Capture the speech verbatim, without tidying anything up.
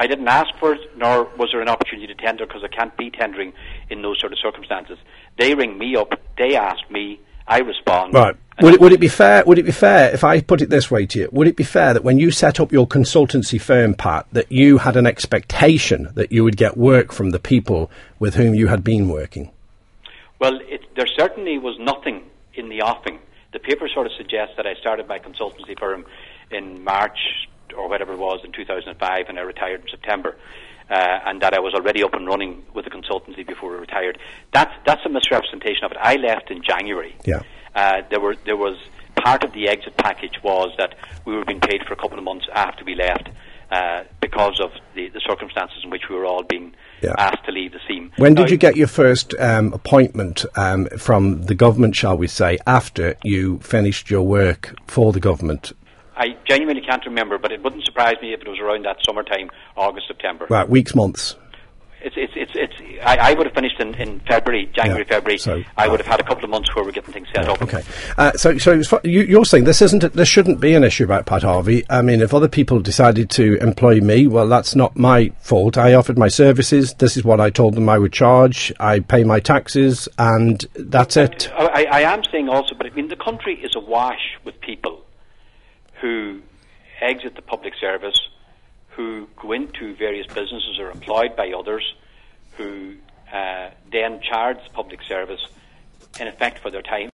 I didn't ask for it, nor was there an opportunity to tender, because I can't be tendering in those sort of circumstances. They ring me up, they ask me, I respond. Right. Would it, would it be fair? Would it be fair if I put it this way to you? Would it be fair that when you set up your consultancy firm, Pat, that you had an expectation that you would get work from the people with whom you had been working? Well, it, there certainly was nothing in the offing. The paper sort of suggests that I started my consultancy firm in March or whatever it was in two thousand five, and I retired in September, uh, and that I was already up and running with the consultancy before I retired. That's that's a misrepresentation of it. I left in January. Yeah. Uh, there were there was part of the exit package was that we were being paid for a couple of months after we left, uh, because of the, the circumstances in which we were all being yeah. asked to leave the scene. When did now, you get your first um, appointment um, from the government, shall we say, after you finished your work for the government? I genuinely can't remember, but it wouldn't surprise me if it was around that summertime, August, September. Right, weeks, months. It's it's it's. it's I, I would have finished in, in February, January, yeah, February. So, I would have had a couple of months where we're getting things set yeah, up. Okay. Uh, so, so you, you're saying this isn't. There shouldn't be an issue about Pat Harvey. I mean, if other people decided to employ me, well, that's not my fault. I offered my services. This is what I told them I would charge. I pay my taxes, and that's but, it. I, I am saying also, but I mean, the country is awash with people who exit the public service, who go into various businesses or employed by others, who uh, then charge public service, in effect, for their time.